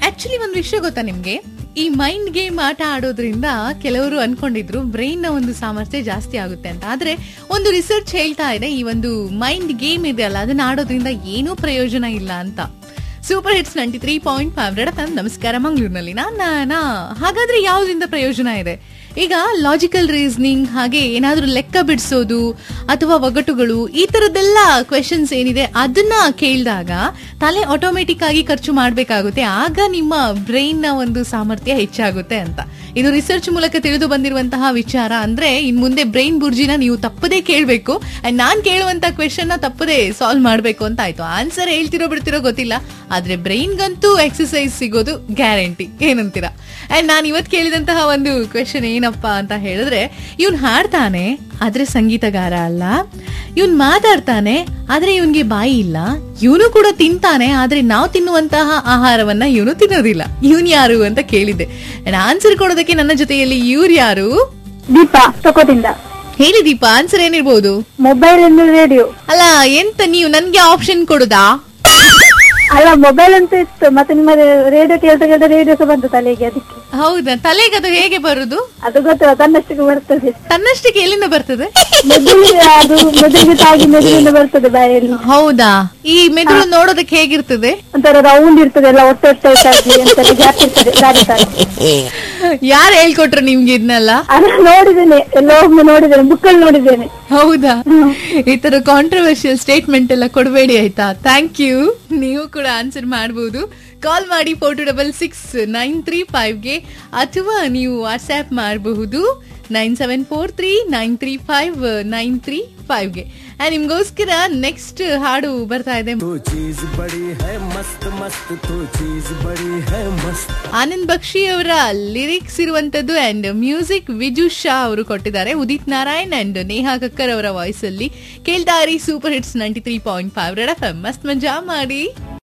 Actually ಒಂದ್ ವಿಷಯ ಗೊತ್ತಾ ನಿಮ್ಗೆ, ಈ ಮೈಂಡ್ ಗೇಮ್ ಆಟ ಆಡೋದ್ರಿಂದ ಕೆಲವರು ಅನ್ಕೊಂಡಿದ್ರು ಬ್ರೈನ್ ನ ಒಂದು ಸಾಮರ್ಥ್ಯ ಜಾಸ್ತಿ ಆಗುತ್ತೆ ಅಂತ. ಆದ್ರೆ ಒಂದು ರಿಸರ್ಚ್ ಹೇಳ್ತಾ ಇದೆ, ಈ ಒಂದು ಮೈಂಡ್ ಗೇಮ್ ಇದೆ ಅಲ್ಲ, ಅದನ್ನ ಆಡೋದ್ರಿಂದ ಏನೂ ಪ್ರಯೋಜನ ಇಲ್ಲ ಅಂತ. Super hits 93.5 Red FM. ನಮಸ್ಕಾರ ಮಂಗಳೂರಿನಲ್ಲಿ ನಾನು. ಹಾಗಾದ್ರೆ ಯಾವ್ದ್ರಿಂದ ಪ್ರಯೋಜನ ಇದೆ? ಈಗ ಲಾಜಿಕಲ್ ರೀಸನಿಂಗ್, ಹಾಗೆ ಏನಾದ್ರೂ ಲೆಕ್ಕ ಬಿಡಿಸೋದು ಅಥವಾ ಒಗಟುಗಳು, ಈ ತರದ್ದೆಲ್ಲ ಕ್ವೆಶನ್ಸ್ ಏನಿದೆ ಅದನ್ನ ಕೇಳಿದಾಗ ತಲೆ ಆಟೋಮೆಟಿಕ್ ಆಗಿ ಖರ್ಚು ಮಾಡ್ಬೇಕಾಗುತ್ತೆ. ಆಗ ನಿಮ್ಮ ಬ್ರೈನ್ ನ ಒಂದು ಸಾಮರ್ಥ್ಯ ಹೆಚ್ಚಾಗುತ್ತೆ ಅಂತ. ಇದು ರಿಸರ್ಚ್ ಮೂಲಕ ತಿಳಿದು ಬಂದಿರುವಂತಹ ವಿಚಾರ. ಅಂದ್ರೆ ಇನ್ ಮುಂದೆ ಬ್ರೈನ್ ಬುರ್ಜಿನ ನೀವು ತಪ್ಪದೇ ಕೇಳಬೇಕು, ಅಂಡ್ ನಾನ್ ಕೇಳುವಂತ ಕ್ವೆಶನ್ ನ ತಪ್ಪದೇ ಸಾಲ್ವ್ ಮಾಡ್ಬೇಕು ಅಂತ ಆಯ್ತು. ಆನ್ಸರ್ ಹೇಳ್ತಿರೋ ಬಿಡ್ತಿರೋ ಗೊತ್ತಿಲ್ಲ, ಆದ್ರೆ ಬ್ರೈನ್ಗಂತೂ ಎಕ್ಸರ್ಸೈಸ್ ಸಿಗೋದು ಗ್ಯಾರಂಟಿ. ಏನಂತೀರಾ? ಅಂಡ್ ನಾನು ಇವತ್ತು ಕೇಳಿದಂತಹ ಒಂದು ಕ್ವೆಶನ್ ಏನಪ್ಪಾ ಅಂತ ಹೇಳಿದ್ರೆ, ಇವ್ನ್ ಹಾಡ್ತಾನೆ ಆದ್ರೆ ಸಂಗೀತಗಾರ ಅಲ್ಲ, ಇವ್ನ್ ಮಾತಾಡ್ತಾನೆ ಆದ್ರೆ ಇವನ್ಗೆ ಬಾಯಿ ಇಲ್ಲ, ಇವನು ಕೂಡ ತಿಂತಾನೆ ಆದ್ರೆ ನಾವು ತಿನ್ನುವಂತಹ ಆಹಾರವನ್ನ ಇವನು ತಿನ್ನೋದಿಲ್ಲ. ಇವನ್ ಯಾರು ಅಂತ ಕೇಳಿದ್ದೆ. ಆನ್ಸರ್ ಕೊಡೋದಕ್ಕೆ ನನ್ನ ಜೊತೆಯಲ್ಲಿ ಇವ್ರು ಯಾರು? ದೀಪಾ ತಕೋದಿಂದ. ಹೇಳಿ ದೀಪಾ, ಆನ್ಸರ್ ಏನಿರ್ಬೋದು? Mobile radio. ಅಲ್ಲ, ಎಂತ ನೀವು ನನ್ಗೆ ಆಪ್ಷನ್ ಕೊಡುದಾ? ಅಲ್ಲ, ಮೊಬೈಲ್ ಅಂತ ಇತ್ತು, ಮತ್ತೆ ನಿಮ್ಮ ರೇಡಿಯೋ ಕೇಳ್ತಾ ರೇಡಿಯೋ ಸಹ ಬಂತು ತಲೆಗೆ. ಅದಕ್ಕೆ. ಹೌದಾ? ತಲೆಗೆ ಅದು ಹೇಗೆ ಬರುದು? ಅದು ಗೊತ್ತಿಲ್ಲ, ತನ್ನಷ್ಟಕ್ಕೆ ಬರ್ತದೆ. ತನ್ನಷ್ಟಕ್ಕೆ ಎಲ್ಲಿಂದ ಬರ್ತದೆ? ಅದು ಮೆದುಳಿಗೆ ತಾಗಿ ಮೆದುಳಿಂದ ಬರ್ತದೆ ಬಾಯಲ್ಲಿ. ಹೌದಾ? ಈ ಮೆದುಳು ನೋಡೋದಕ್ಕೆ ಹೇಗಿರ್ತದೆ? ಒಂಥರ ರೌಂಡ್ ಇರ್ತದೆ, ಎಲ್ಲ ಗ್ಯಾಪ್ ಇರ್ತದೆ ಗಾಡಿ ತರ. ಯಾರು ಹೇಳ್ಕೊಟ್ರು ನಿಮ್ಗೆ ಇದನ್ನೆಲ್ಲ? ನೋಡಿದ್ದೇನೆ, ಎಲ್ಲೋ ಒಮ್ಮೆ ನೋಡಿದ್ದೇನೆ, ಬುಕ್ಕಲ್ಲಿ ನೋಡಿದ್ದೇನೆ. ಹೌದಾ? ಈ ತರ ಕಾಂಟ್ರವರ್ಷಿಯಲ್ ಸ್ಟೇಟ್ಮೆಂಟ್ ಎಲ್ಲ ಕೊಡಬೇಡಿ ಆಯ್ತಾ? Thank you. ನೀವು ಕೂಡ ಆನ್ಸರ್ ಮಾಡಬಹುದು. ಕಾಲ್ ಮಾಡಿ 426693 ಅಥವಾ ನೀವು ವಾಟ್ಸ್ಆಪ್ ಮಾಡಬಹುದು 9743935935 ನಿಮ್ಗೋಸ್ಕರ ನೆಕ್ಸ್ಟ್ ಹಾಡು ಬರ್ತಾ ಇದೆ. ಆನಂದ್ ಬಕ್ಷಿ ಅವರ ಲಿರಿಕ್ಸ್ ಇರುವಂತದ್ದು ಅಂಡ್ ಮ್ಯೂಸಿಕ್ ವಿಜು ಶಾ ಅವರು ಕೊಟ್ಟಿದ್ದಾರೆ. ಉದಿತ್ ನಾರಾಯಣ್ ಅಂಡ್ ನೇಹಾ ಕಕ್ಕರ್ ಅವರ ವಾಯ್ಸ್ ಅಲ್ಲಿ ಕೇಳ್ತಾ ಇರಿ ಸೂಪರ್ ಹಿಟ್ಸ್ 93.5 ರೆಡ್ ಎಫ್ಎಂ. ಮಸ್ತ್ ಮಜಾ ಮಾಡಿ.